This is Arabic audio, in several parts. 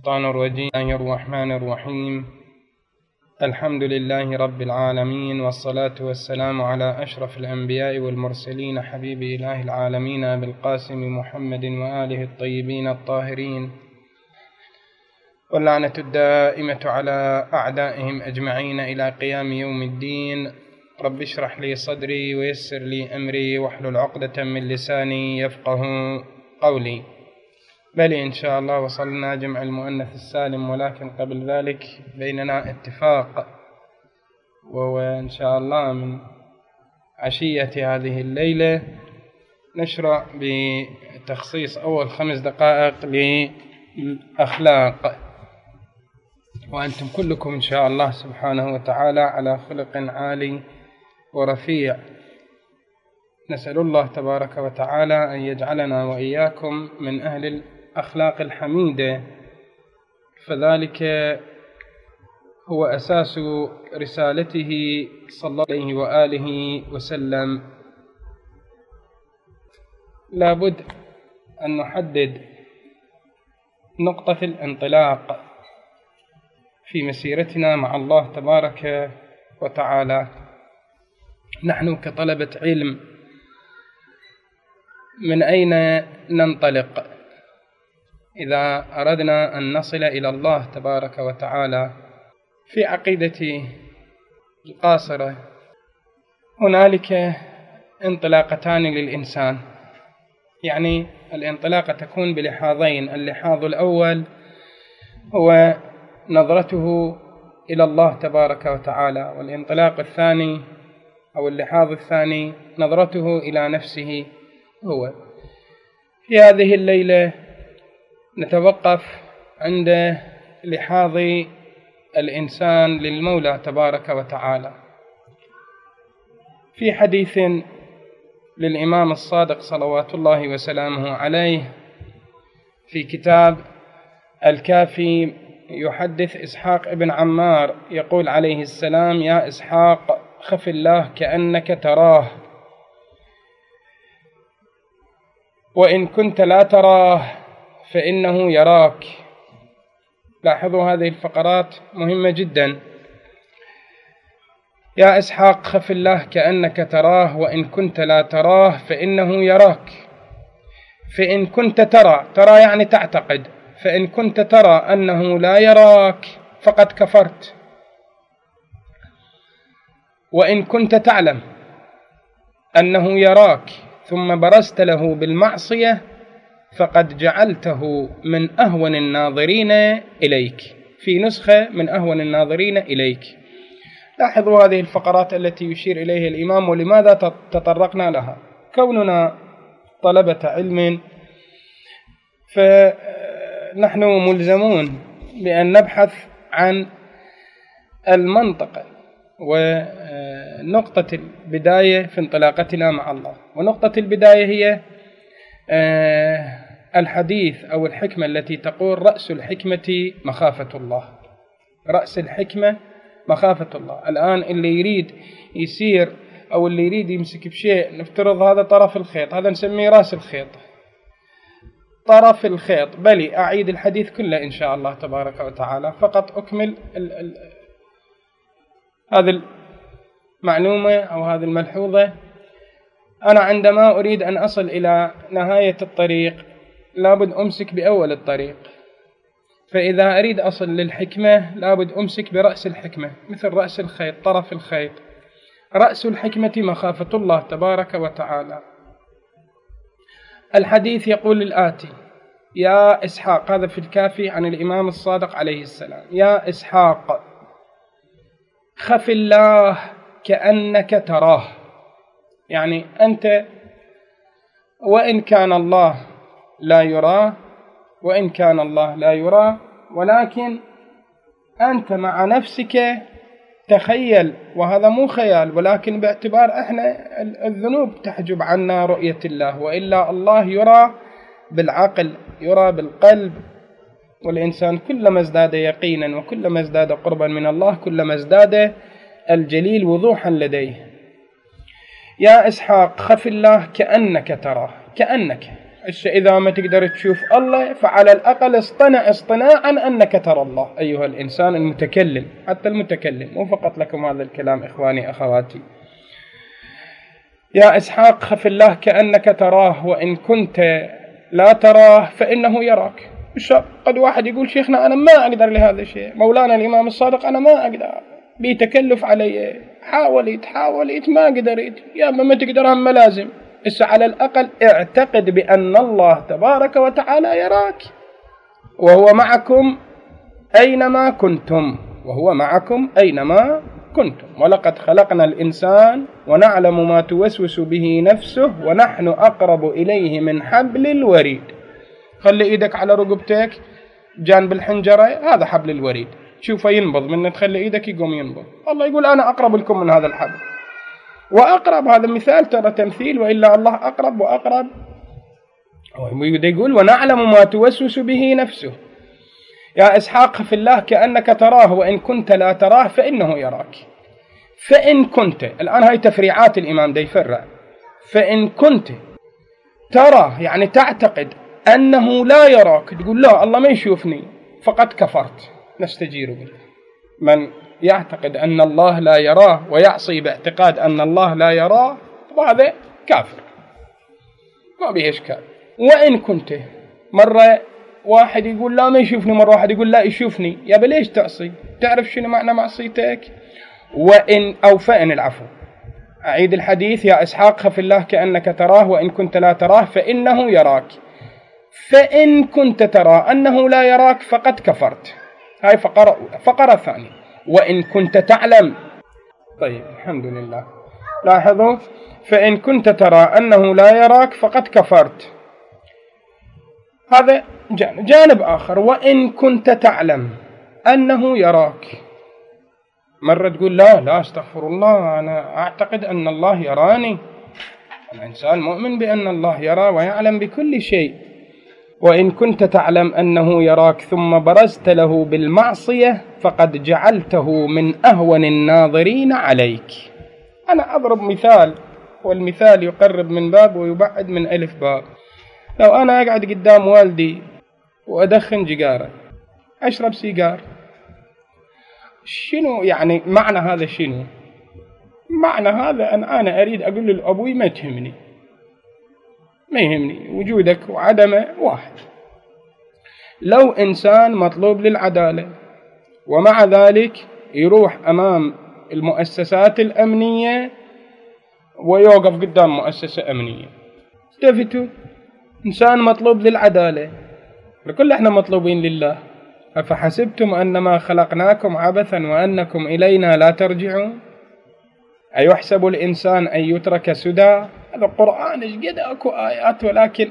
الشيطان الرجيم. بسم الله الرحمن الرحيم. الحمد لله رب العالمين، والصلاة والسلام على أشرف الأنبياء والمرسلين، حبيب إله العالمين أبي القاسم محمد وآله الطيبين الطاهرين، واللعنة الدائمة على أعدائهم أجمعين إلى قيام يوم الدين. رب اشرح لي صدري ويسر لي أمري واحلل عقدة من لساني يفقه قولي. بل إن شاء الله وصلنا جمع المؤنث السالم، ولكن قبل ذلك بيننا اتفاق، وهو إن شاء الله من عشية هذه الليلة نشرع بتخصيص أول 5 دقائق للأخلاق، وأنتم كلكم إن شاء الله سبحانه وتعالى على خلق عالي ورفيع. نسأل الله تبارك وتعالى أن يجعلنا وإياكم من أهل الأخلاق الحميدة، فذلك هو أساس رسالته صلى الله عليه وآله وسلم. لابد أن نحدد نقطة الانطلاق في مسيرتنا مع الله تبارك وتعالى. نحن كطلبة علم من أين ننطلق إذا أردنا أن نصل إلى الله تبارك وتعالى؟ في عقيدتي القاصرة هنالك انطلاقتان للإنسان، يعني الانطلاقة تكون بلحاظين. اللحاظ الأول هو نظرته إلى الله تبارك وتعالى، والانطلاق الثاني أو اللحاظ الثاني نظرته إلى نفسه هو. في هذه الليلة نتوقف عند لحاظ الإنسان للمولى تبارك وتعالى. في حديث للإمام الصادق صلوات الله وسلامه عليه في كتاب الكافي يحدث إسحاق ابن عمار، يقول عليه السلام: يا إسحاق خف الله كأنك تراه، وإن كنت لا تراه فإنه يراك. لاحظوا هذه الفقرات مهمة جدا. يا إسحاق خف الله كأنك تراه، وإن كنت لا تراه فإنه يراك. فإن كنت ترى يعني تعتقد، فإن كنت ترى أنه لا يراك فقد كفرت، وإن كنت تعلم أنه يراك ثم برزت له بالمعصية فقد جعلته من أهون الناظرين إليك. في نسخة من أهون الناظرين إليك. لاحظوا هذه الفقرات التي يشير إليها الإمام، ولماذا تطرقنا لها؟ كوننا طلبة علم فنحن ملزمون بأن نبحث عن المنطقة ونقطة البداية في انطلاقتنا مع الله. ونقطة البداية هي الحديث أو الحكمة التي تقول: رأس الحكمة مخافة الله. رأس الحكمة مخافة الله. الآن اللي يريد يسير أو اللي يريد يمسك بشيء، نفترض هذا طرف الخيط، هذا نسميه رأس الخيط، طرف الخيط. بلي أعيد الحديث كله إن شاء الله تبارك وتعالى، فقط أكمل هذه المعلومة أو هذه الملحوظة. أنا عندما أريد أن أصل إلى نهاية الطريق لابد أمسك بأول الطريق، فإذا أريد أصل للحكمة لابد أمسك برأس الحكمة، مثل رأس الخيط، طرف الخيط. رأس الحكمة مخافة الله تبارك وتعالى. الحديث يقول الآتي: يا إسحاق، هذا في الكافي عن الإمام الصادق عليه السلام: يا إسحاق خف الله كأنك تراه. يعني أنت وإن كان الله لا يرى، وإن كان الله لا يرى، ولكن أنت مع نفسك تخيل، وهذا مو خيال، ولكن باعتبار إحنا الذنوب تحجب عنا رؤية الله، وإلا الله يرى بالعقل، يرى بالقلب. والإنسان كلما ازداد يقينا وكلما ازداد قربا من الله كلما ازداد الجليل وضوحا لديه. يا إسحاق خف الله كأنك تراه. كأنك إذا ما تقدر تشوف الله فعلى الأقل اصطنع اصطناعا أنك ترى الله أيها الإنسان المتكلم، حتى المتكلم، مو فقط لكم هذا الكلام إخواني أخواتي. يا إسحاق خف الله كأنك تراه وإن كنت لا تراه فإنه يراك. قد واحد يقول شيخنا أنا ما أقدر لهذا الشيء، مولانا الإمام الصادق أنا ما أقدر، بيتكلف علي، حاولت ما قدرت، يا ما تقدر هم لازم. على الأقل اعتقد بأن الله تبارك وتعالى يراك وهو معكم أينما كنتم، ولقد خلقنا الإنسان ونعلم ما توسوس به نفسه ونحن أقرب إليه من حبل الوريد. خلي إيدك على رقبتك جانب الحنجرة، هذا حبل الوريد، تشوفه ينبض من تخلي إيدك يقوم ينبض. الله يقول أنا أقرب لكم من هذا الحبل، وأقرب هذا مثال ترى تمثيل، وإلا الله أقرب وأقرب. يقول ونعلم ما توسوس به نفسه. يا إسحاق خف الله كأنك تراه وإن كنت لا تراه فإنه يراك. فإن كنت، الآن هاي تفريعات الإمام دا يفرع. فإن كنت ترى يعني تعتقد أنه لا يراك، تقول لا الله ما يشوفني، فقد كفرت. نستجير بالله. من يعتقد أن الله لا يراه ويعصي باعتقاد أن الله لا يراه وهذا كافر، ما به إشكال. وإن كنت، مرة واحد يقول لا ما يشوفني، مرة واحد يقول لا يشوفني، يا بليش تعصي؟ تعرف شنو معنى معصيتك؟ فإن العفو. أعيد الحديث. يا إسحاق خف الله كأنك تراه وإن كنت لا تراه فإنه يراك. فإن كنت ترى أنه لا يراك فقد كفرت. هاي فقرة ثانية. وإن كنت تعلم. طيب الحمد لله. لاحظوا، فإن كنت ترى أنه لا يراك فقد كفرت، هذا جانب آخر. وإن كنت تعلم أنه يراك، مرة تقول لا استغفر الله، أنا أعتقد أن الله يراني، أنا إنسان مؤمن بأن الله يرى ويعلم بكل شيء. وإن كنت تعلم أنه يراك ثم برزت له بالمعصية فقد جعلته من أهون الناظرين عليك. أنا أضرب مثال، والمثال يقرب من باب ويبعد من ألف باب. لو أنا أقعد قدام والدي وأدخن جيجارة، أشرب سيجار، شنو يعني معنى هذا؟ شنو معنى هذا؟ أنا أريد أقول لأبوي ما تهمني، ما يهمني وجودك وعدمه واحد. لو إنسان مطلوب للعدالة ومع ذلك يروح أمام المؤسسات الأمنية ويوقف قدام مؤسسة أمنية، التفتوا، إنسان مطلوب للعدالة، لكل إحنا مطلوبين لله. أفحسبتم أنما خلقناكم عبثا وأنكم إلينا لا ترجعون؟ أيحسب الإنسان أن يترك سدى؟ هذا القرآن إيش قد أكو آيات، ولكن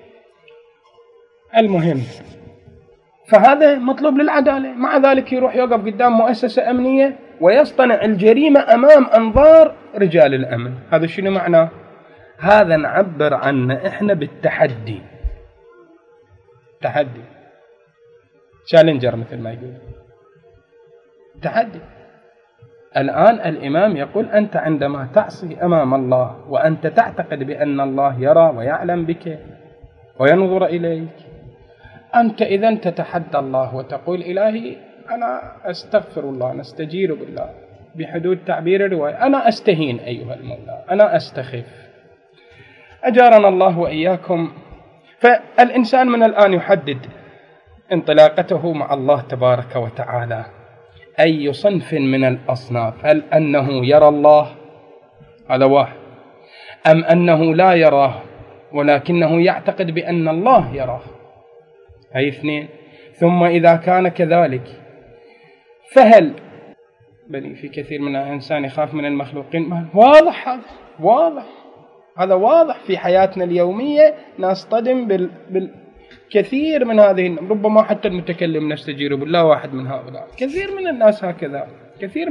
المهم فهذا مطلوب للعدالة، مع ذلك يروح يوقف قدام مؤسسة أمنية ويصطنع الجريمة أمام أنظار رجال الأمن. هذا شنو معناه؟ هذا نعبر عنه إحنا بالتحدي، تحدي، تشالنجر مثل ما يقول، تحدي. الآن الإمام يقول أنت عندما تعصي أمام الله وأنت تعتقد بأن الله يرى ويعلم بك وينظر إليك، أنت إذن تتحدى الله وتقول إلهي أنا أستغفر الله، نستجير بالله بحدود تعبير الرواية، أنا أستهين أيها المولى، أنا أستخف، أجارنا الله وإياكم. فالإنسان من الآن يحدد انطلاقته مع الله تبارك وتعالى، أي صنف من الأصناف، هل أنه يرى الله، هذا واحد، أم أنه لا يراه ولكنه يعتقد بأن الله يراه، هاي اثنين. ثم إذا كان كذلك فهل بل في كثير من الإنسان يخاف من المخلوقين، واضح، هذا واضح، هذا واضح في حياتنا اليومية، نصطدم بالكثير من هذه، ربما حتى المتكلم نستجير بالله واحد من هؤلاء. كثير من الناس هكذا، كثير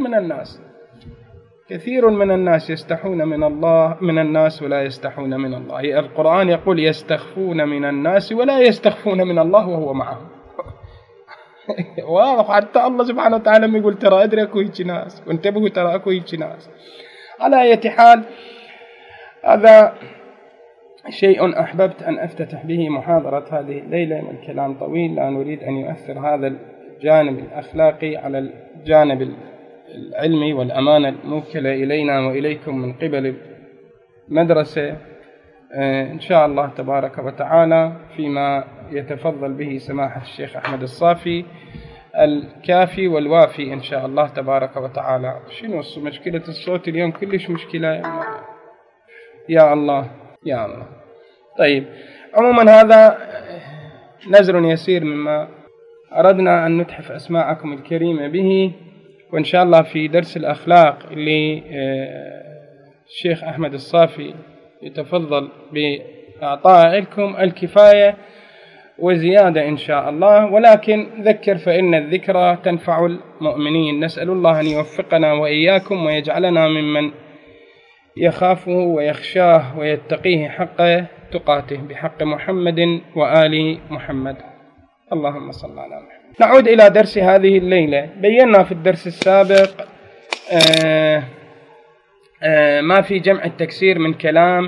من الناس يستحون من الناس ولا يستحون من الله. القرآن يقول يستخفون من الناس ولا يستخفون من الله وهو معهم. واضح، حتى الله سبحانه وتعالى يقول ترى أدري أكو هيك ناس، وانتبهوا ترى أكو هيك ناس. على أي حال، هذا شيء أحببت أن أفتتح به محاضرة هذه الليلة، والكلام طويل لا نريد أن يؤثر هذا الجانب الأخلاقي على الجانب العلمي والأمانة الموكلة إلينا وإليكم من قبل المدرسة، إن شاء الله تبارك وتعالى فيما يتفضل به سماحة الشيخ أحمد الصافي الكافي والوافي إن شاء الله تبارك وتعالى. شنو مشكلة الصوت اليوم؟ كلش مشكلة يا الله يا الله. طيب، عموما هذا نزر يسير مما أردنا أن نتحف أسماعكم الكريمة به، وإن شاء الله في درس الأخلاق اللي الشيخ أحمد الصافي يتفضل بإعطاء لكم الكفاية وزيادة إن شاء الله. ولكن ذكر فإن الذكرى تنفع المؤمنين. نسأل الله أن يوفقنا وإياكم ويجعلنا ممن يخافه ويخشاه ويتقيه حق تقاته بحق محمد وآل محمد. اللهم صل على محمد. نعود إلى درس هذه الليلة. بينا في الدرس السابق ما في جمع التكسير من كلام،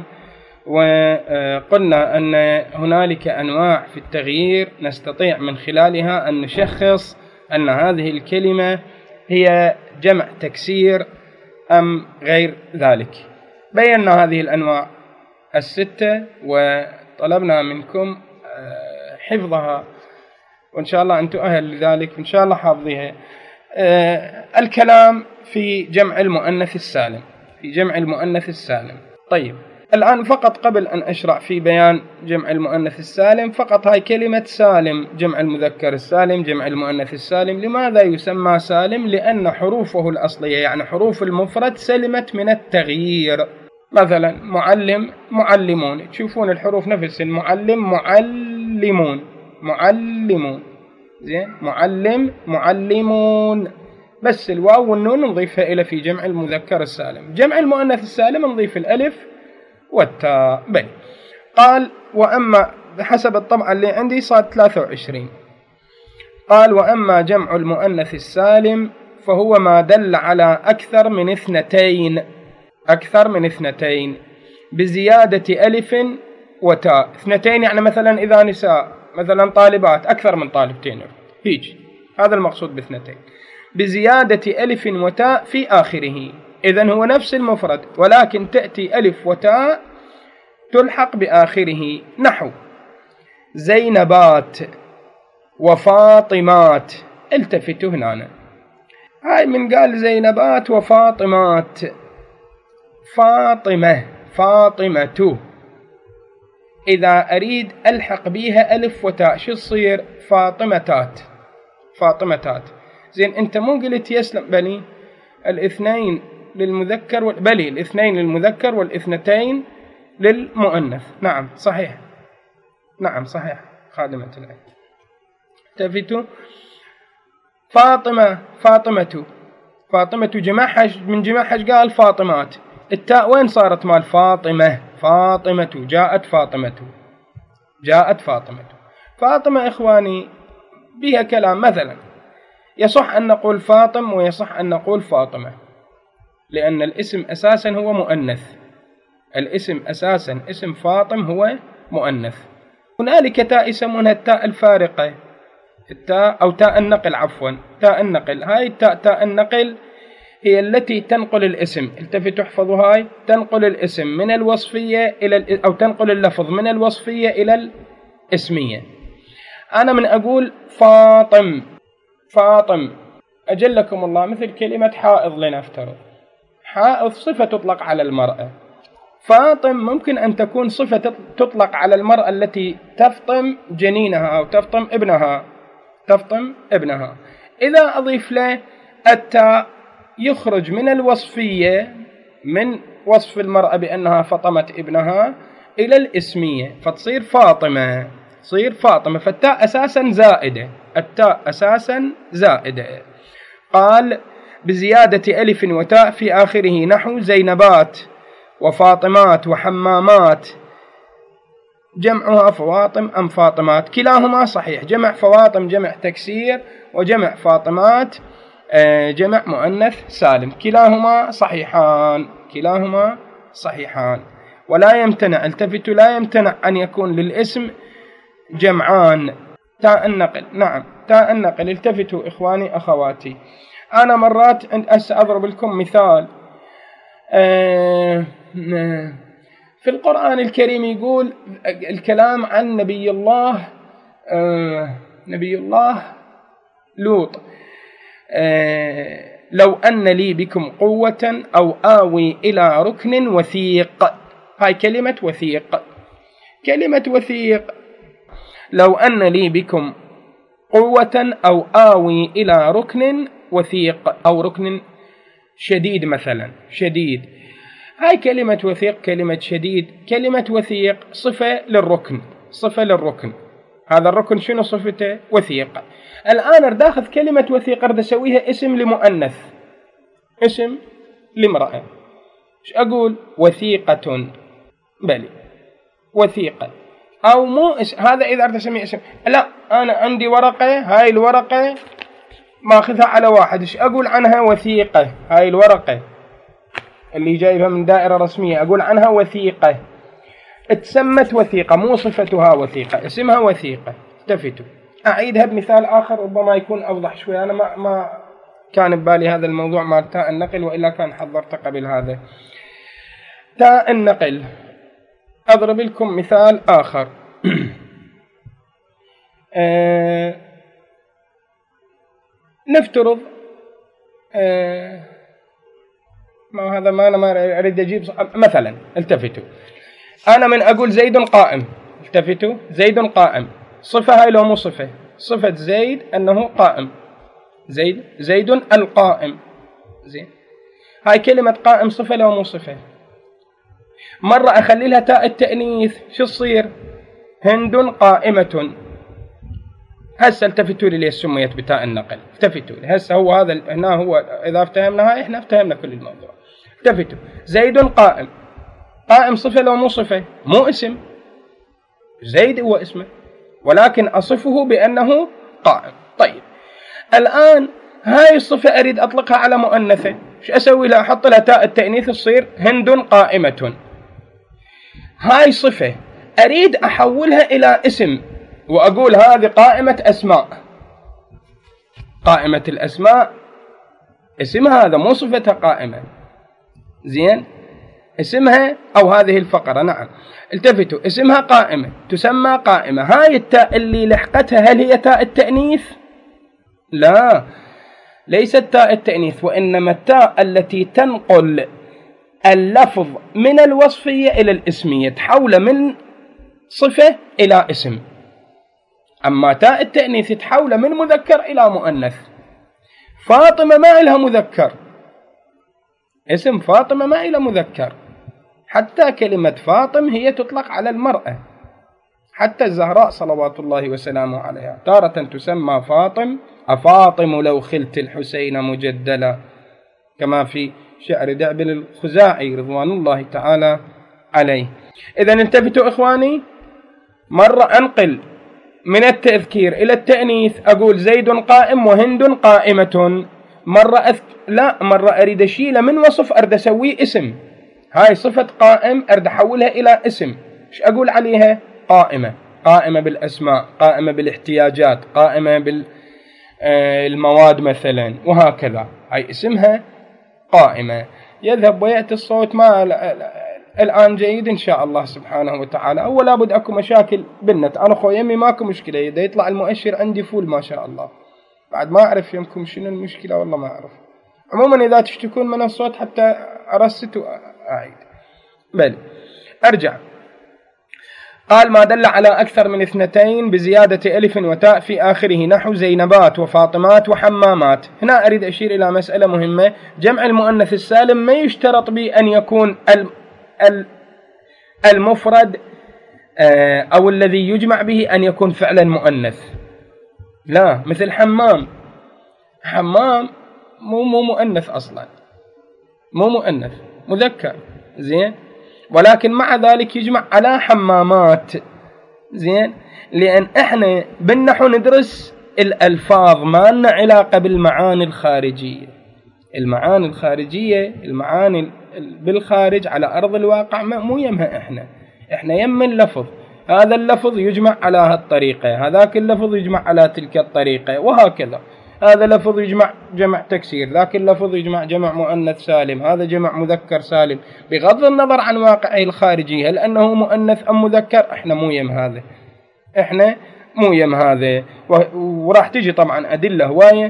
وقلنا أن هنالك أنواع في التغيير نستطيع من خلالها أن نشخص أن هذه الكلمة هي جمع تكسير أم غير ذلك. بينا هذه الأنواع الستة وطلبنا منكم حفظها، وإن شاء الله أنتم أهل لذلك، إن شاء الله حافظيها. الكلام في جمع المؤنث السالم، في جمع المؤنث السالم. طيب، الآن فقط قبل أن أشرع في بيان جمع المؤنث السالم، فقط هاي كلمة سالم، جمع المذكر السالم، جمع المؤنث السالم. لماذا يسمى سالم؟ لأن حروفه الأصلية يعني حروف المفرد سلمت من التغيير. مثلا معلم معلمون، تشوفون الحروف نفس المعلم معلمون، معلمون، زين، معلم معلمون، بس الواو والنون نضيفها إلى في جمع المذكر السالم. جمع المؤنث السالم نضيف الألف والتاء. بل قال وأما بحسب الطبعة اللي عندي صار 23. قال وأما جمع المؤنث السالم فهو ما دل على أكثر من اثنتين، أكثر من اثنتين بزيادة ألف وتاء. اثنتين يعني مثلا إذا نساء، مثلا طالبات، أكثر من طالبتين، هيج، هذا المقصود باثنتين، بزيادة ألف وتاء في آخره. إذن هو نفس المفرد ولكن تأتي ألف وتاء تلحق بآخره. نحو زينبات وفاطمات. التفتوا هنا، هاي من قال زينبات وفاطمات، فاطمة، فاطمة، إذا أريد ألحق بيها ألف وتاء شو تصير؟ فاطمتات، فاطمتات. زين، أنت مو قلت يسلم بني الاثنين للمذكر بلي الاثنين للمذكر والاثنتين للمؤنث؟ نعم صحيح، نعم صحيح خادمة العلم. تفتوا فاطمة، فاطمة، فاطمة جمعها من جمعها قال فاطمات. التاء وين صارت مال فاطمة؟ فاطمة، جاءت فاطمة، جاءت فاطمة. فاطمة إخواني بها كلام، مثلا يصح أن نقول فاطم ويصح أن نقول فاطمة، لأن الاسم أساسا هو مؤنث، الاسم أساسا اسم فاطم هو مؤنث. هنالك تاء يسمونها التاء الفارقة، التاء أو تاء النقل، عفوا تاء النقل. هاي التاء تاء النقل هي التي تنقل الاسم، التفتوا احفظوا، هاي تنقل الاسم من الوصفية إلى أو تنقل اللفظ من الوصفية إلى الاسمية. أنا من أقول فاطم، فاطم أجلكم الله، مثل كلمة حائض لنفترض، حائض صفة تطلق على المرأة، فاطم ممكن أن تكون صفة تطلق على المرأة التي تفطم جنينها أو تفطم ابنها، تفطم ابنها. إذا أضيف له التاء يخرج من الوصفية، من وصف المرأة بأنها فطمت ابنها إلى الاسمية، فتصير فاطمة، تصير فاطمة. فالتاء أساسا زائدة، التاء أساسا زائدة. قال بزيادة ألف وتاء في آخره. نحو زينبات وفاطمات وحمامات، جمعها فواطم أم فاطمات؟ كلاهما صحيح، جمع فواطم جمع تكسير، وجمع فاطمات جمع مؤنث سالم، كلاهما صحيحان، كلاهما صحيحان. ولا يمتنع، التفتوا، لا يمتنع أن يكون للاسم جمعان. تاء النقل، نعم تاء النقل. التفتوا إخواني أخواتي. أنا مرات أضرب لكم مثال في القرآن الكريم يقول الكلام عن نبي الله لوط، لو أن لي بكم قوة أو آوي إلى ركن وثيق. هاي كلمة وثيق، كلمة وثيق. لو أن لي بكم قوة أو آوي إلى ركن وثيق، أو ركن شديد مثلا، شديد. هاي كلمة وثيق، كلمة شديد، كلمة وثيق صفة للركن، صفة للركن. هذا الركن شنو صفته؟ وثيق. الآن أريد أخذ كلمة وثيق أريد أسويها اسم لمؤنث، اسم لامرأة. ايش أقول؟ وثيقة، بلي وثيقة. أو مو هذا إذا أردت أسميه اسم. لا، أنا عندي ورقة، هاي الورقة ماخذها على واحد، إيش أقول عنها؟ وثيقة. هاي الورقة اللي جايبها من دائرة رسمية أقول عنها وثيقة. اتسمت وثيقة، مو صفتها وثيقة، اسمها وثيقة. التفتوا. أعيدها بمثال آخر ربما يكون أوضح شوي. أنا ما كان ببالي هذا الموضوع مال تاء النقل، وإلا كان حضرت قبل هذا. تاء النقل، أضرب لكم مثال آخر. نفترض ما هذا، ما أنا ما أريد أجيب مثلا. التفتوا. أنا من أقول زيد قائم، التفتوا، زيد قائم، صفة هاي لو مو صفة؟ صفة زيد أنه قائم، زيد القائم، زين. هاي كلمة قائم صفة لو مو صفة؟ مرة أخلي لها تاء التأنيث، شو تصير؟ هند قائمة. هسه التفتوا لي ليش سميت بتاء النقل. التفتوا لي هسه، هو هذا هنا، هو إذا افتهمنا هاي إحنا افتهمنا كل الموضوع. التفتوا. زيد قائم، قائم صفة لو مو صفة؟ مو اسم، زيد هو اسمه، ولكن أصفه بأنه قائم. طيب الآن هاي الصفة أريد أطلقها على مؤنثة، شو أسوي لها؟ أحط لها تاء التأنيث تصير هند قائمة. هاي صفة أريد أحولها إلى اسم، وأقول هذه قائمة أسماء. قائمة الأسماء اسمها، هذا مو صفتها قائمة، زين، اسمها، أو هذه الفقرة، نعم. التفتوا. اسمها قائمة، تسمى قائمة. هاي التاء اللي لحقتها هل هي تاء التأنيث؟ لا، ليست تاء التأنيث، وإنما التاء التي تنقل اللفظ من الوصفية إلى الاسمية، تحول من صفة إلى اسم. أما تاء التأنيث تحول من مذكر إلى مؤنث. فاطمة ما إلها مذكر، اسم فاطمة ما إلها مذكر. حتى كلمة فاطم هي تطلق على المرأة، حتى الزهراء صلوات الله وسلامه عليها تارة تسمى فاطم، أفاطم لو خلت الحسين مجدلا، كما في شعر دعبل الخزاعي رضوان الله تعالى عليه. إذا التفتوا إخواني، مرة أنقل من التذكير إلى التأنيث، أقول زيد قائم وهند قائمة. مرة أريد أشيله من وصف، أريد أسويه اسم. هاي صفة قائم أريد أحولها إلى اسم، إيش أقول عليها؟ قائمة. قائمة بالأسماء، قائمة بالاحتياجات، قائمة بالمواد مثلا، وهكذا. هاي اسمها قائمة. يذهب ويأتي الصوت ما الآن جيد إن شاء الله سبحانه وتعالى. أول لابد أكو مشاكل بالنت. أنا خو يمي ماكو مشكلة، إذا يطلع المؤشر عندي فول ما شاء الله. بعد ما أعرف يمكم شنو المشكلة، والله ما أعرف. عموما إذا تشتكون من الصوت حتى أرست وأعيد. بل أرجع. قال ما دل على أكثر من 2 بزيادة ألف وتاء في آخره، نحو زينبات وفاطمات وحمامات. هنا أريد أشير إلى مسألة مهمة. جمع المؤنث السالم ما يشترط بأن يكون المفرد أو الذي يجمع به أن يكون فعلا مؤنث. لا، مثل حمام، حمام مو مؤنث أصلا، مو مؤنث، مذكر، زين، ولكن مع ذلك يجمع على حمامات، زين، لأن احنا بالنحو ندرس الألفاظ، ما لنا علاقة بالمعاني الخارجية. المعاني الخارجية، المعاني بالخارج على أرض الواقع مو يمها إحنا يم اللفظ، هذا اللفظ يجمع على هالطريقة، هذاك اللفظ يجمع على تلك الطريقة، وهكذا. هذا لفظ يجمع جمع تكسير، ذاك اللفظ يجمع جمع مؤنث سالم، هذا جمع مذكر سالم، بغض النظر عن واقعه الخارجي هل أنه مؤنث أم مذكر. إحنا مو يم هذا، وراح تجي طبعا أدلة هواية.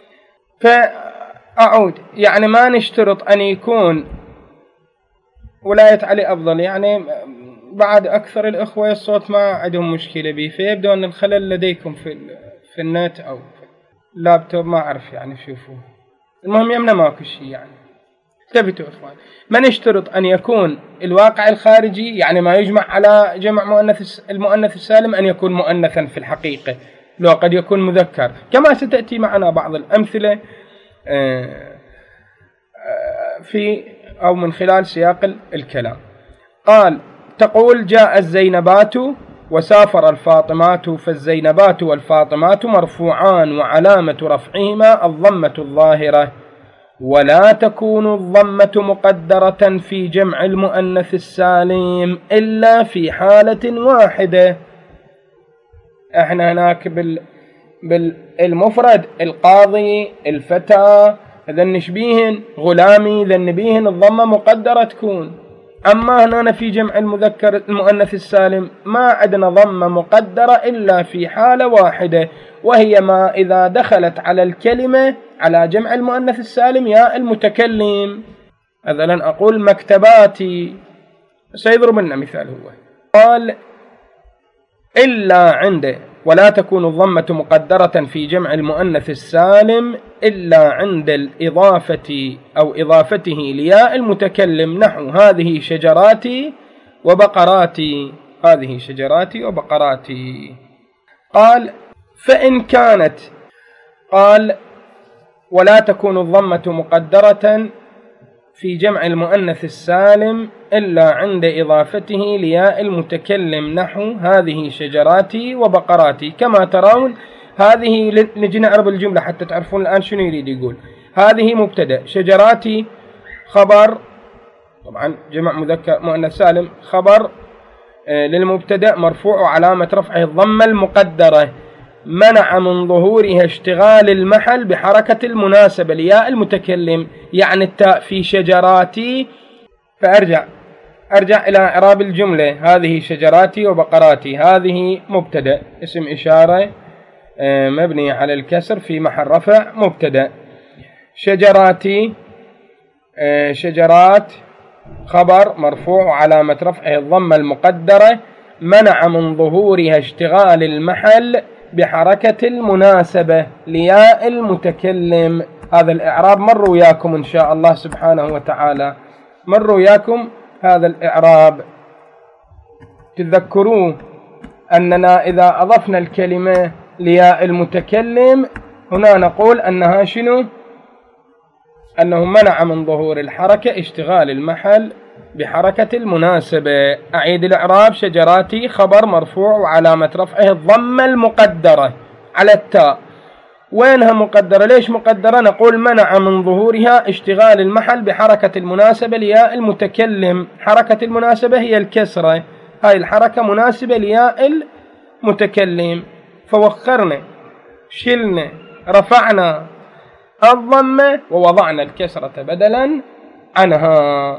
فأعود، يعني ما نشترط أن يكون ولاية علي أفضل، يعني بعد أكثر الإخوة الصوت ما عندهم مشكلة به، فيبدو أن الخلل لديكم في النت أو في اللابتوب، ما أعرف يعني شوفوا. المهم يمنا ماكو شيء يعني. انتبهوا إخوان، ما نشترط أن يكون الواقع الخارجي يعني ما يجمع على جمع المؤنث السالم أن يكون مؤنثا في الحقيقة، لو قد يكون مذكر، كما ستأتي معنا بعض الأمثلة في أو من خلال سياق الكلام. قال تقول جاء الزينبات وسافر الفاطمات، فالزينبات والفاطمات مرفوعان وعلامة رفعهما الضمة الظاهرة، ولا تكون الضمة مقدرة في جمع المؤنث السالم إلا في حالة واحدة. احنا هناك بالمفرد القاضي الفتى ذن نشبيهن غلامي ذن نبيهن الضمة مقدرة تكون. أما هنا في جمع المؤنث السالم ما عندنا ضمة مقدرة إلا في حالة واحدة، وهي ما إذا دخلت على الكلمة على جمع المؤنث السالم يا المتكلم. مثلا أقول مكتباتي، سيضرب لنا مثال هو قال إلا عنده، ولا تكون الضمة مقدرة في جمع المؤنث السالم إلا عند الإضافة أو إضافته لياء المتكلم، نحو هذه شجراتي وبقراتي، هذه شجراتي وبقراتي. قال فإن كانت، قال ولا تكون الضمة مقدرة في جمع المؤنث السالم إلا عند إضافته لياء المتكلم، نحو هذه شجراتي وبقراتي. كما ترون هذه، نجي نعرب الجملة حتى تعرفون الآن شنو يريد يقول. هذه مبتدأ، شجراتي خبر، طبعا جمع مذكر مؤنث سالم، خبر للمبتدأ مرفوع وعلامة رفعه الضمة المقدرة، منع من ظهورها اشتغال المحل بحركة المناسبة لياء المتكلم، يعني التاء في شجراتي. فأرجع إلى إعراب الجملة. هذه شجراتي وبقراتي، هذه مبتدأ اسم إشارة مبني على الكسر في محل رفع مبتدأ. شجراتي شجرات خبر مرفوع وعلامة رفعه الضمة المقدرة، منع من ظهورها اشتغال المحل بحركة المناسبة لياء المتكلم. هذا الإعراب مر وياكم إن شاء الله سبحانه وتعالى، مر وياكم هذا الإعراب. تذكروه أننا إذا أضفنا الكلمة لياء المتكلم هنا نقول أنها شنو؟ أنه منع من ظهور الحركة اشتغال المحل بحركة المناسبة. أعيد الإعراب. شجراتي خبر مرفوع وعلامة رفعه الضمة المقدرة على التاء. وينها مقدرة؟ ليش مقدرة؟ نقول منع من ظهورها اشتغال المحل بحركة المناسبة لياء المتكلم. حركة المناسبة هي الكسرة، هاي الحركة مناسبة لياء المتكلم، فوخرنا شلنا رفعنا الضمة ووضعنا الكسرة بدلا عنها.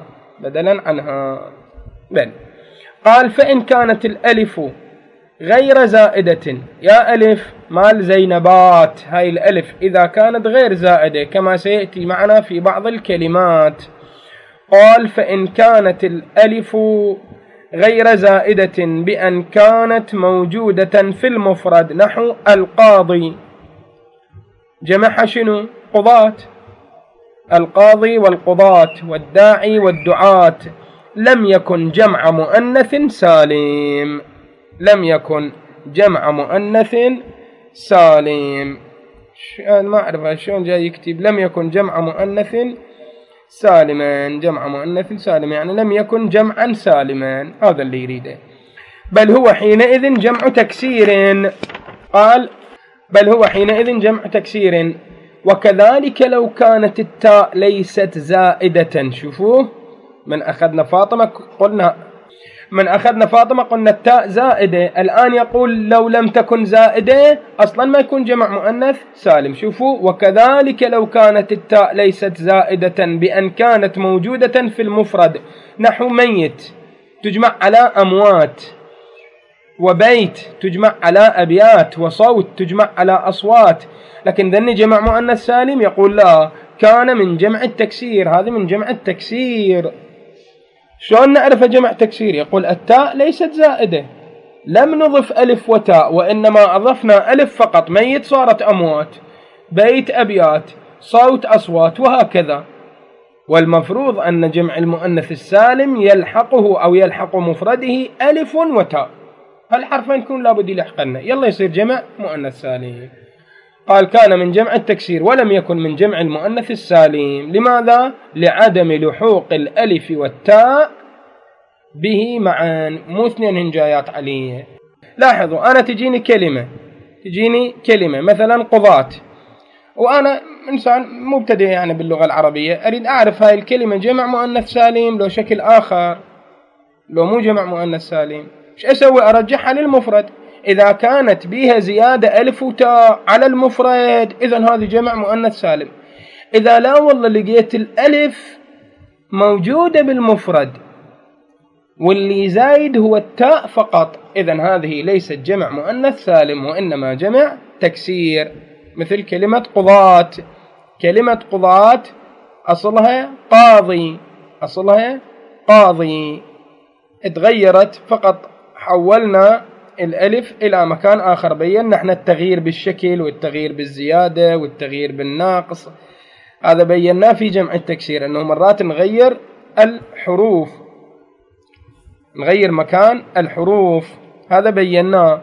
بل قال فإن كانت الألف غير زائدة، يا ألف مال زينبات، هاي الألف إذا كانت غير زائدة كما سيأتي معنا في بعض الكلمات. قال فإن كانت الألف غير زائدة بأن كانت موجودة في المفرد، نحو القاضي، جمعها شنو؟ قضاة، القاضي والقضاة والداعي والدعاة، لم يكن جمع مؤنث سالم، لم يكن جمع مؤنث سالم. ما أعرف شلون جاي يكتب لم يكن جمع مؤنث سالما، جمع مؤنث سالم يعني لم يكن جمعا سالما، هذا اللي يريده. بل هو حينئذ جمع تكسير. قال بل هو حينئذ جمع تكسير. وكذلك لو كانت التاء ليست زائدة، شوفوه من أخذنا فاطمة قلنا التاء زائدة. الآن يقول لو لم تكن زائدة أصلا ما يكون جمع مؤنث سالم. شوفوا، وكذلك لو كانت التاء ليست زائدة بأن كانت موجودة في المفرد، نحو ميت تجمع على أموات، وبيت تجمع على أبيات، وصوت تجمع على أصوات، لكن ذني جمع مؤنث سالم. يقول لا، كان من جمع التكسير. هذا من جمع التكسير. شلون نعرف جمع تكسير؟ يقول التاء ليست زائدة، لم نضف ألف وتاء، وإنما أضفنا ألف فقط. ميت صارت أموات، بيت أبيات، صوت أصوات، وهكذا. والمفروض أن جمع المؤنث السالم يلحقه أو يلحق مفرده ألف وتاء، هالحرفين يكون لابد يلحقنا، يلا يصير جمع مؤنث سالم. قال كان من جمع التكسير ولم يكن من جمع المؤنث السالم. لماذا؟ لعدم لحوق الألف والتاء به معا، مو اثنين هنجايات عليه. لاحظوا، أنا تجيني كلمة مثلا قضاة، وأنا إنسان مبتدئ يعني باللغة العربية، أريد أعرف هاي الكلمة جمع مؤنث سالم لو شكل آخر، لو مو جمع مؤنث سالم. إيش أسوي؟ أرجعها للمفرد. إذا كانت بها زيادة ألف وتاء على المفرد إذن هذه جمع مؤنث سالم. إذا لا والله لقيت الألف موجودة بالمفرد واللي زايد هو التاء فقط، إذن هذه ليست جمع مؤنث سالم وإنما جمع تكسير. مثل كلمة قضاة. كلمة قضاة أصلها قاضي، اتغيرت فقط حولنا الألف إلى مكان آخر. بينا احنا التغيير بالشكل والتغيير بالزيادة والتغيير بالناقص، هذا بيناه في جمع التكسير، أنه مرات نغير الحروف، نغير مكان الحروف، هذا بيناه.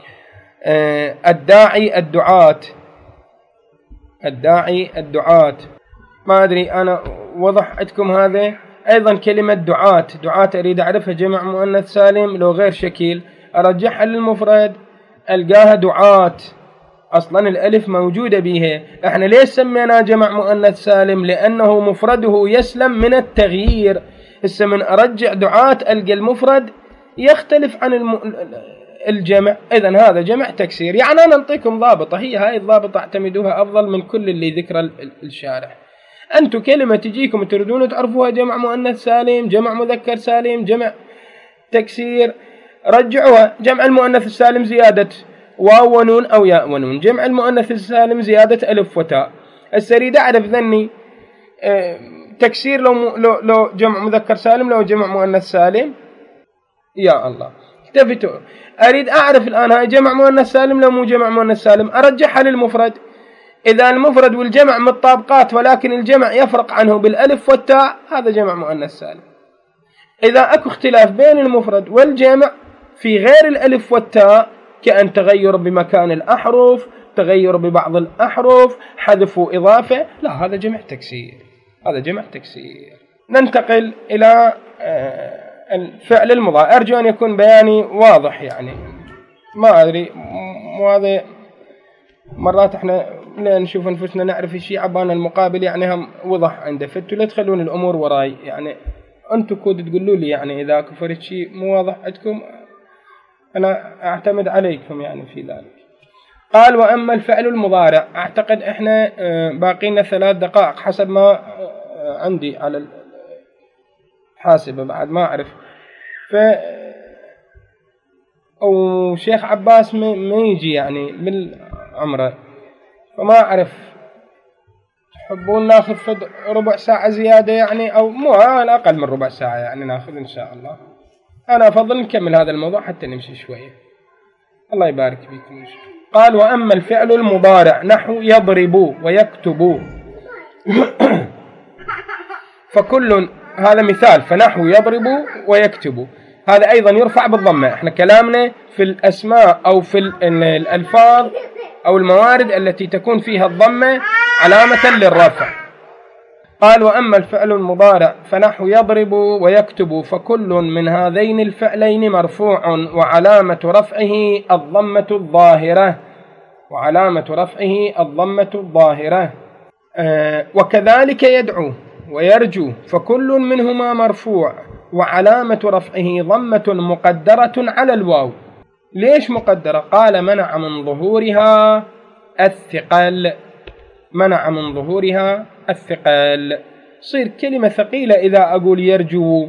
الدعاة، ما أدري أنا وضح عندكم هذا. أيضا كلمة دعاة أريد أعرفها جمع مؤنث سالم لو غير شكل، أرجعها للمفرد ألقاها دعاة، أصلا الألف موجودة بها. احنا ليش سمينا جمع مؤنث سالم؟ لأنه مفرده يسلم من التغيير. هسه من أرجع دعاة ألقى المفرد يختلف عن الجمع، إذن هذا جمع تكسير. يعني أنا أنطيكم ضابطة، هي هاي الضابطة اعتمدوها أفضل من كل اللي ذكر الشارح. أنتم كلمة تجيكم تريدون تعرفوها جمع مؤنث سالم، جمع مذكر سالم، جمع تكسير، رجعوها. جمع المؤنث السالم زيادة واو ونون أو ياء ونون، جمع المؤنث السالم زيادة ألف وتاء. أريد أعرف ذني تكسير لو جمع مذكر سالم لو جمع مؤنث سالم. يا الله اكتفيتوا. أريد أعرف الآن هاي جمع مؤنث سالم لو مو جمع مؤنث سالم، أرجعها للمفرد. إذا المفرد والجمع متطابقات ولكن الجمع يفرق عنه بالألف والتاء، هذا جمع مؤنث سالم. إذا أكو اختلاف بين المفرد والجمع في غير الألف والتاء، كأن تغير بمكان الأحرف، تغير ببعض الأحرف، حذف وإضافة، لا هذا جمع تكسير. ننتقل إلى الفعل المضارع. أرجو أن يكون بياني واضح، يعني ما أدري، هذا مرات احنا لا نشوف انفسنا نعرف شيء عبان المقابل يعني هم وضح عنده، فانتوا لا تخلون الأمور وراي، يعني أنتوا كود تقولوا لي يعني إذا كفرت شيء مو واضح عندكم أنا أعتمد عليكم يعني في ذلك. قال وأما الفعل المضارع، أعتقد إحنا باقينا 3 دقائق حسب ما عندي على الحاسبة، بعد ما أعرف. أو شيخ عباس ما يجي يعني بالعمرة، فما أعرف تحبون ناخذ ربع ساعة زيادة يعني، أو مو أقل من ربع ساعة يعني ناخذ إن شاء الله. أنا أفضل نكمل هذا الموضوع حتى نمشي شوية. الله يبارك فيكم. قال وأما الفعل المضارع نحو يضرب ويكتب فكل هذا مثال، فنحو يضرب ويكتب هذا أيضا يرفع بالضمة. احنا كلامنا في الأسماء أو في الألفاظ أو الموارد التي تكون فيها الضمة علامة للرفع. قال وأما الفعل المضارع فنحو يضرب ويكتب فكل من هذين الفعلين مرفوع وعلامة رفعه الضمة الظاهرة. وكذلك ويرجو فكل منهما مرفوع وعلامة رفعه ضمة مقدرة على الواو. ليش مقدرة؟ قال منع من ظهورها الثقل، منع من ظهورها الثقل. تصير كلمة ثقيلة إذا أقول يرجو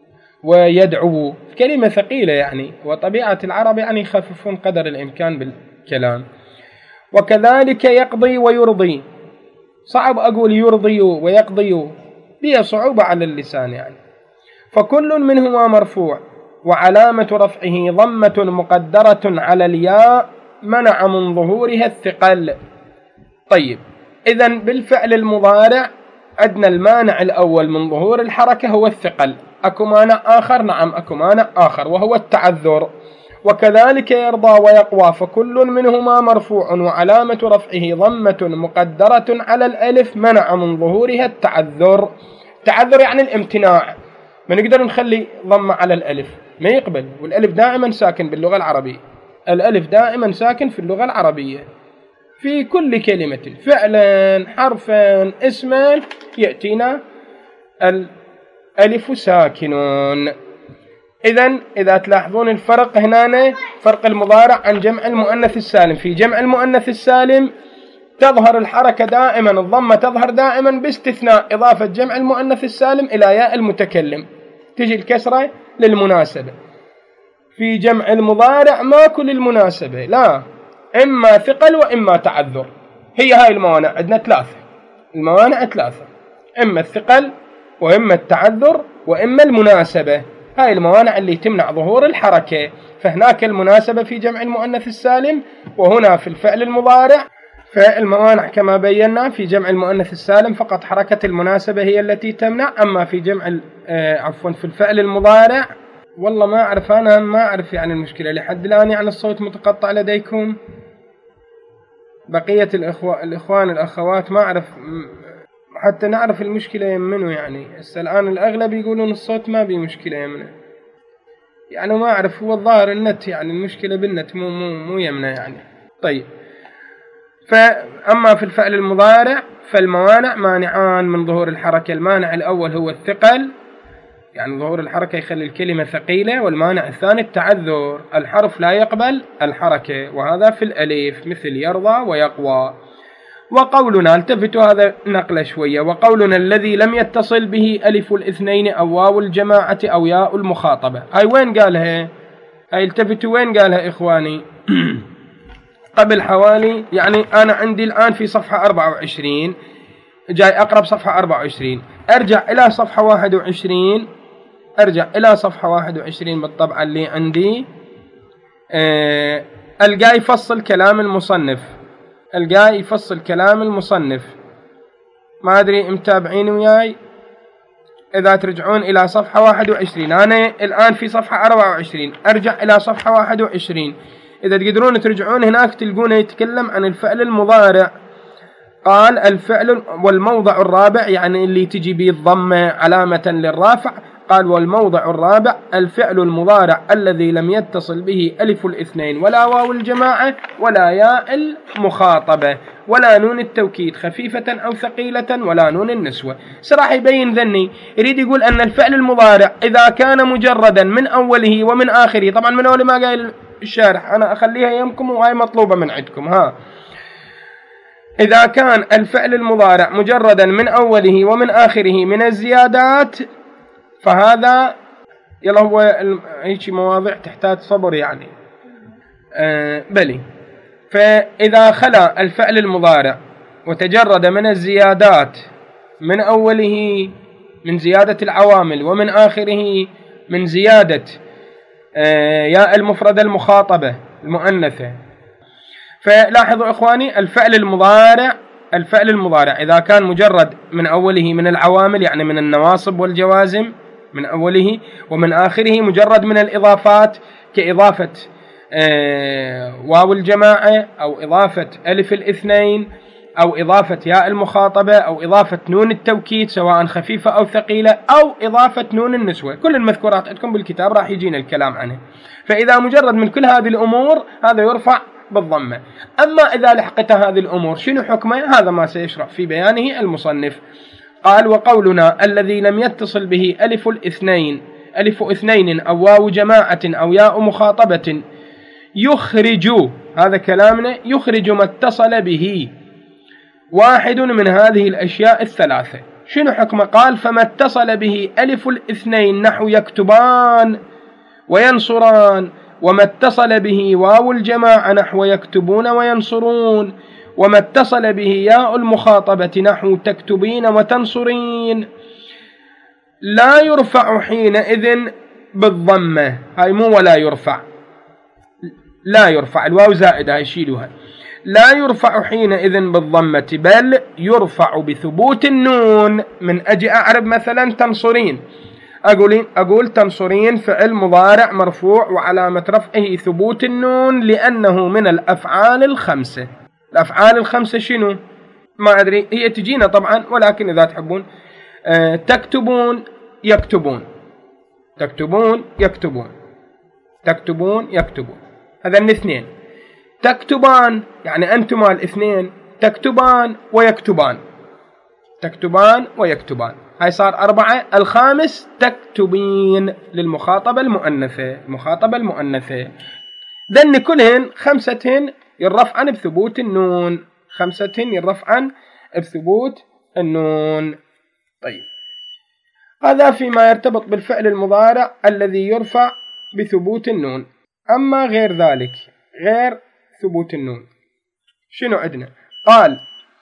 ويدعو، كلمة ثقيلة يعني، وطبيعة العرب يعني يخففون قدر الإمكان بالكلام. وكذلك يقضي ويرضي، صعب أقول يرضي ويقضي، بها صعوبة على اللسان يعني. فكل منهما مرفوع وعلامة رفعه ضمة مقدرة على الياء منع من ظهورها الثقل. طيب، إذن بالفعل المضارع عندنا المانع الأول من ظهور الحركة هو الثقل. أكو مانع آخر؟ نعم أكو مانع آخر وهو التعذر. وكذلك يرضى ويقوى، فكل منهما مرفوع وعلامة رفعه ضمة مقدرة على الألف منع من ظهورها التعذر. التعذر يعني الامتناع، ما نقدر نخلي ضمة على الألف، ما يقبل، والألف دائما ساكن باللغة العربية، الألف دائما ساكن في اللغة العربية في كل كلمة، فعلا حرفا اسما يأتينا الألف ساكنون. إذا تلاحظون الفرق هنا، فرق المضارع عن جمع المؤنث السالم. في جمع المؤنث السالم تظهر الحركة دائما، الضمة تظهر دائما باستثناء إضافة جمع المؤنث السالم إلى ياء المتكلم، تجي الكسرة للمناسبة. في جمع المضارع ما كل المناسبة، لا، إما ثقل وإما تعذر. هي هاي الموانع عندنا ثلاثة، الموانع ثلاثة، إما الثقل وإما التعذر وإما المناسبة. هاي الموانع اللي تمنع ظهور الحركة. فهناك المناسبة في جمع المؤنث السالم، وهنا في الفعل المضارع. فالموانع كما بينا في جمع المؤنث السالم فقط حركة المناسبة هي التي تمنع. أما في جمع في الفعل المضارع والله ما أعرف، أنا ما أعرف يعني المشكلة لحد الآن، يعني الصوت متقطع لديكم. بقية الإخوان الأخوات ما أعرف حتى نعرف المشكلة يمنه يعني. الآن الأغلب يقولون الصوت ما بي مشكلة يمنه، يعني ما أعرف، هو الظاهر النت، يعني المشكلة بالنت مو يمنه يعني. طيب، فأما في الفعل المضارع فالموانع مانعان من ظهور الحركة. المانع الأول هو الثقل، يعني ظهور الحركة يخلي الكلمة ثقيلة، والمانع الثاني التعذر، الحرف لا يقبل الحركة، وهذا في الألف مثل يرضى ويقوى. وقولنا، التفتوا هذا نقلة شوية، وقولنا الذي لم يتصل به ألف الاثنين أو واو الجماعة أو ياء المخاطبة، هاي وين قالها؟ هاي التفتوا وين قالها إخواني؟ قبل حوالي، يعني أنا عندي الآن في صفحة 24، جاي أقرب صفحة 24، أرجع إلى صفحة 21، أرجع إلى صفحة 21 بالطبعة اللي عندي، ألقى يفصل كلام المصنف، ألقى يفصل كلام المصنف. ما أدري متابعين وياي؟ إذا ترجعون إلى صفحة 21، أنا الآن في صفحة 24، أرجع إلى صفحة 21. إذا تقدرون ترجعون هناك تلقونه يتكلم عن الفعل المضارع. قال الفعل والموضع الرابع، يعني اللي تجي به الضمة علامة للرافع. قال والموضع الرابع الفعل المضارع الذي لم يتصل به ألف الاثنين ولا واو الجماعة ولا ياء المخاطبة ولا نون التوكيد خفيفة أو ثقيلة ولا نون النسوة. سراح يبين ذني، يريد يقول أن الفعل المضارع إذا كان مجردا من أوله ومن آخره، طبعا من أول ما قال الشارح، أنا أخليها يمكم وهي مطلوبة من عندكم. إذا كان الفعل المضارع مجردا من أوله ومن آخره من الزيادات، فهذا يلا هو هيك مواضيع تحتاج صبر يعني. بلي، فإذا خلا الفعل المضارع وتجرد من الزيادات من أوله من زيادة العوامل ومن آخره من زيادة ياء المفردة المخاطبة المؤنثة. فلاحظوا إخواني، الفعل المضارع إذا كان مجرد من أوله من العوامل، يعني من النواصب والجوازم من أوله، ومن آخره مجرد من الإضافات كإضافة واو الجماعة أو إضافة ألف الاثنين أو إضافة ياء المخاطبة أو إضافة نون التوكيد سواء خفيفة أو ثقيلة أو إضافة نون النسوة، كل المذكورات عندكم بالكتاب راح يجينا الكلام عنه. فإذا مجرد من كل هذه الأمور هذا يرفع بالضمة. أما إذا لحقت هذه الأمور شنو حكمه؟ هذا ما سيشرح في بيانه المصنف. قال وقولنا الذي لم يتصل به ألف اثنين أو واو جماعة أو ياء مخاطبة يخرج، هذا كلامنا، يخرج ما اتصل به واحد من هذه الأشياء الثلاثة. شنو حكمه؟ قال فما اتصل به ألف الاثنين نحو يكتبان وينصران، وما اتصل به واو الجماعة نحو يكتبون وينصرون، وما اتصل به ياء المخاطبة نحو تكتبين وتنصرين، لا يرفع حينئذ بالضمة. هاي مو ولا يرفع، لا يرفع، الواو زائدة يشيلوها، لا يرفع حينئذ بالضمة، بل يرفع بثبوت النون. من أجي أعرب مثلا تنصرين، أقول تنصرين فعل مضارع مرفوع وعلامة رفعه ثبوت النون لأنه من الأفعال الخمسة. الأفعال الخمسة شنو؟ ما أدري، هي تجينا طبعا، ولكن إذا تحبون تكتبون يكتبون، تكتبون يكتبون، تكتبون يكتبون، هذا الاثنين. تكتبان يعني أنتما الاثنين تكتبان ويكتبان، تكتبان ويكتبان، هاي صار 4. الخامس تكتبين للمخاطبة المؤنثة، المخاطبة المؤنثة ذن كلهن 5 يرفعن بثبوت النون، 5 يرفعن بثبوت النون. طيب، هذا فيما يرتبط بالفعل المضارع الذي يرفع بثبوت النون. أما غير ذلك، غير ثبوت النون، شنو عندنا؟ قال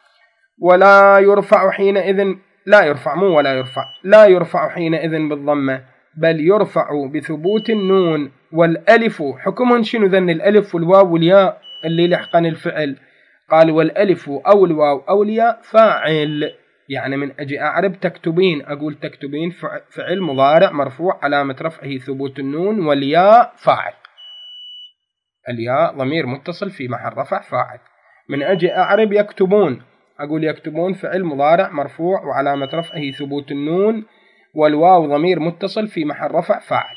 ولا يرفع حينئذ، لا يرفع، مو ولا يرفع، لا يرفع حينئذ بالضمة، بل يرفع بثبوت النون والألف. حكمهن شنو ذن الألف والواو والياء اللي لحقن الفعل؟ قال والألف أو الواو أو الياء فاعل. يعني من أجي أعرب تكتبين، أقول تكتبين فعل مضارع مرفوع علامة رفعه ثبوت النون، والياء فاعل، الياء ضمير متصل في محل رفع فاعل. من أجي أعرب يكتبون، أقول يكتبون فعل مضارع مرفوع وعلامة رفعه ثبوت النون، والواو ضمير متصل في محل رفع فاعل.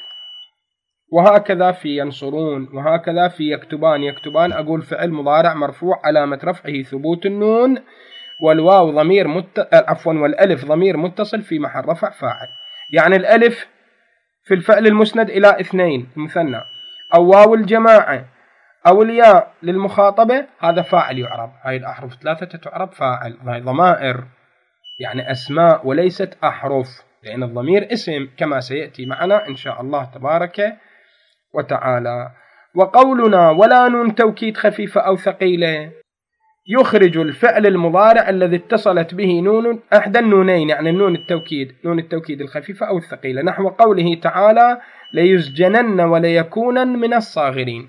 وهكذا في ينصرون، وهكذا في يكتبان. يكتبان أقول فعل مضارع مرفوع علامة رفعه ثبوت النون، والواو ضمير والألف ضمير متصل في محل رفع فاعل. يعني الألف في الفعل المسند إلى 2 مثنى، أو واو الجماعة أو الياء للمخاطبة، هذا فاعل يعرب. هاي الأحرف 3 تعرب فاعل، هاي ضمائر يعني أسماء وليست أحرف، لأن الضمير اسم كما سيأتي معنا إن شاء الله تبارك وتعالى. وقولنا ولا نون توكيد خفيفة أو ثقيلة يخرج الفعل المضارع الذي اتصلت به نون أحد النونين، يعني النون التوكيد، نون التوكيد الخفيفة أو الثقيلة، نحو قوله تعالى ليسجنن وليكونن من الصاغرين.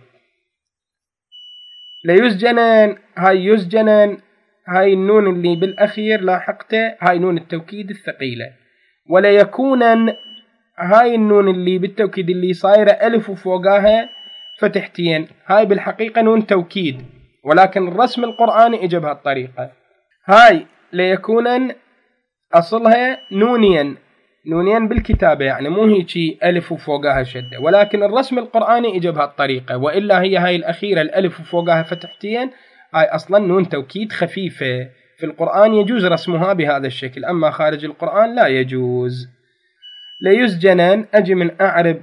ليسجنن، هاي يسجنن، هاي النون اللي بالأخير لاحقته، هاي نون التوكيد الثقيلة. وليكونن، هاي النون اللي بالتوكيد اللي صايرة ألف وفوقها فتحتين، هاي بالحقيقة نون توكيد، ولكن الرسم القرآني اجى بهالطريقة. هاي ليكونن أصلها نونيا، نونيا بالكتابة، يعني مو هيك ألف وفوقها شدة، ولكن الرسم القرآني اجى بهالطريقة، وإلا هي هاي الأخيرة الألف وفوقها فتحتين، هاي أصلا نون توكيد خفيفة. في القرآن يجوز رسمها بهذا الشكل، أما خارج القرآن لا يجوز. ليسجنن أجي من أعرب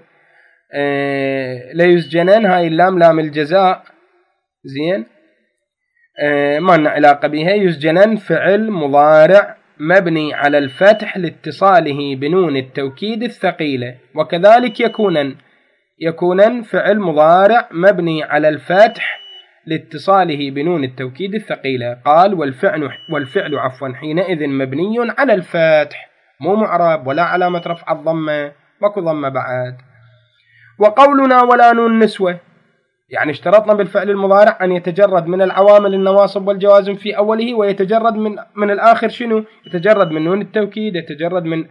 ليسجنن، هاي اللام لام الجزاء، زين، ما لنا علاقة بها. يسجنن فعل مضارع مبني على الفتح لاتصاله بنون التوكيد الثقيلة، وكذلك يكونن فعل مضارع مبني على الفتح لاتصاله بنون التوكيد الثقيلة. قال والفعل حينئذ مبني على الفتح، مو معرب ولا علامة رفع الضمة، ماكو ضمة بعد. وقولنا ولا نون نسوة، يعني اشترطنا بالفعل المضارع أن يتجرد من العوامل النواصب والجوازم في أوله، ويتجرد من الآخر شنو؟ يتجرد من نون التوكيد، يتجرد من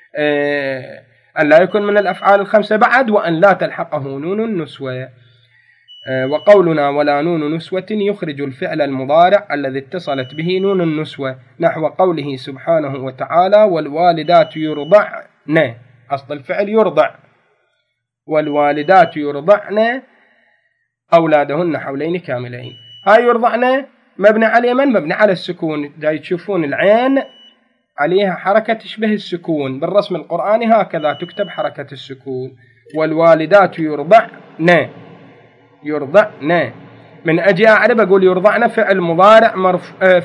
أن لا يكون من الأفعال الخمسة بعد، وأن لا تلحقه نون النسوة. وقولنا ولا نون نسوة يخرج الفعل المضارع الذي اتصلت به نون النسوة، نحو قوله سبحانه وتعالى والوالدات يرضعن، أصل الفعل يرضع، والوالدات يرضعن أولادهن حولين كاملين. هاي يرضعن مبني على من؟ مبني على السكون. جاي تشوفون العين عليها حركة تشبه السكون، بالرسم القرآني هكذا تكتب حركة السكون. والوالدات يرضعن، يرضعن، من أجي أعرب أقول يرضعن فعل مضارع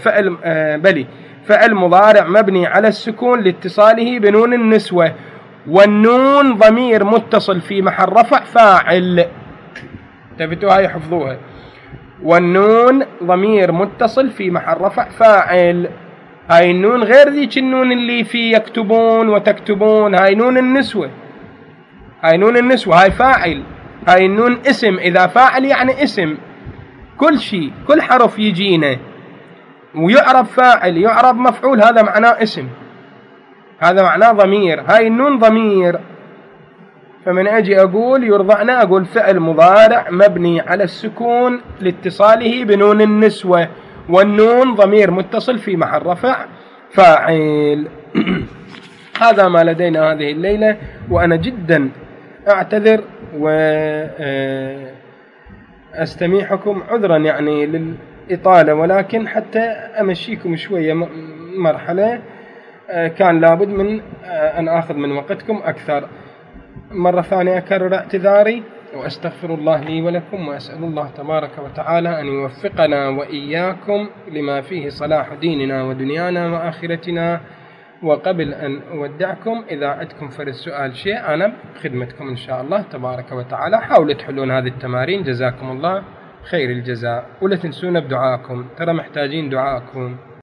فعل مضارع مبني على السكون لاتصاله بنون النسوة، والنون ضمير متصل في محل رفع فاعل. تبتوها يحفظوها، والنون ضمير متصل في محل رفع فاعل. هاي النون غير ذيك النون اللي في يكتبون وتكتبون، هاي نون النسوة، هاي نون النسوة، هاي فاعل. هاي النون اسم، إذا فاعل يعني اسم، كل شيء كل حرف يجينا ويعرب فاعل يعرب مفعول، هذا معناه اسم، هذا معناه ضمير. هاي النون ضمير. فمن أجي أقول يرضعنا أقول فعل مضارع مبني على السكون لاتصاله بنون النسوة، والنون ضمير متصل في محل رفع فاعل. هذا ما لدينا هذه الليلة، وأنا جدا أعتذر وأستميحكم عذرا يعني للإطالة، ولكن حتى أمشيكم شوية مرحلة كان لابد من أن آخذ من وقتكم أكثر. مرة ثانية أكرر اعتذاري وأستغفر الله لي ولكم، وأسأل الله تبارك وتعالى أن يوفقنا وإياكم لما فيه صلاح ديننا ودنيانا وآخرتنا. وقبل أن أودعكم إذا عندكم فرد سؤال شيء أنا بخدمتكم إن شاء الله تبارك وتعالى. حاولوا تحلون هذه التمارين، جزاكم الله خير الجزاء، ولا تنسونا بدعاءكم، ترى محتاجين دعاءكم.